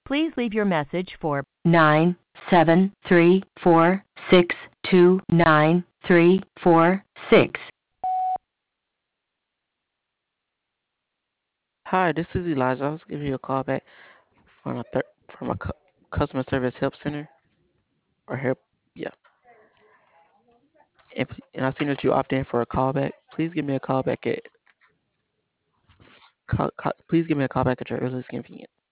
Please leave your message for 97346299346. Hi, this is Elijah. I was giving you a call back from a customer service help center or help. Yeah, and I seen that you opted in for a callback. Please give me a call back at please give me a call back at your earliest convenience.